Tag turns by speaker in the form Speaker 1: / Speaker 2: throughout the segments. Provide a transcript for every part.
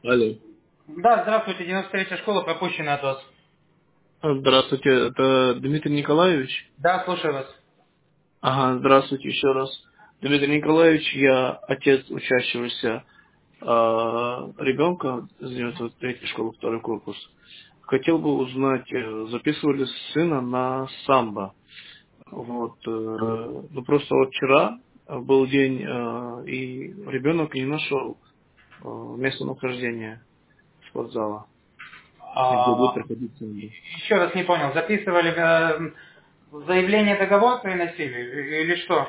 Speaker 1: Алло.
Speaker 2: Да, здравствуйте, 93-я школа, пропущена от вас.
Speaker 1: Здравствуйте, это Дмитрий Николаевич?
Speaker 2: Да, слушаю вас.
Speaker 1: Ага, здравствуйте еще раз. Дмитрий Николаевич, я отец учащегося ребенка с 93-й школы, второй корпус. Хотел бы узнать, записывали сына на самбо. Вот, ну просто вот вчера был день, и ребенок не нашел местонахождения спортзала, где будет
Speaker 2: А,
Speaker 1: проходить самбо.
Speaker 2: еще раз не понял, записывали заявление договор приносили или что?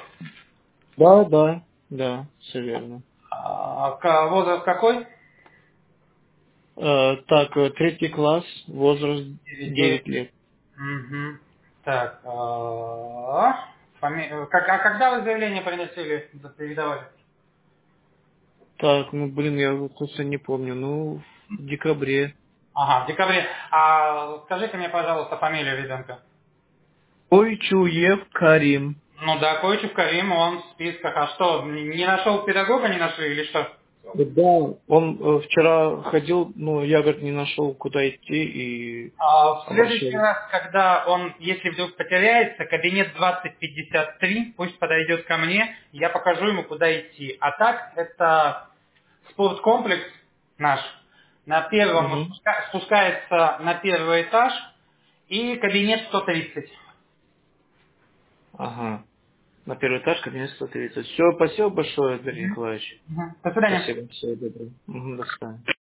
Speaker 1: Да, все верно.
Speaker 2: Возраст какой?
Speaker 1: Так, третий класс, возраст 9
Speaker 2: 9.
Speaker 1: лет.
Speaker 2: Угу. Так, а когда вы заявление приносили, передавали?
Speaker 1: Так, ну блин, я вот просто не помню. Ну, в декабре.
Speaker 2: Ага, в декабре. А скажите мне, пожалуйста, фамилию ребенка.
Speaker 1: Ойчуев Карим.
Speaker 2: Ну да, Койчев Карим, он в списках. А что, не нашел педагога, не нашли или что?
Speaker 1: Да. Он вчера ходил, но я, говорит, не нашел, куда идти и
Speaker 2: В следующий
Speaker 1: обращался.
Speaker 2: раз, когда он, если вдруг потеряется, кабинет 2053, пусть подойдет ко мне, я покажу ему, куда идти. А так, это спорткомплекс наш. На первом
Speaker 1: Угу.
Speaker 2: спускается на первый этаж и кабинет 130.
Speaker 1: Ага. На первый этаж, кабинет 130. Все, спасибо большое, Дмитрий Николаевич.
Speaker 2: Мгм. До свидания.
Speaker 1: Спасибо, всего доброго. Мгм, до свидания.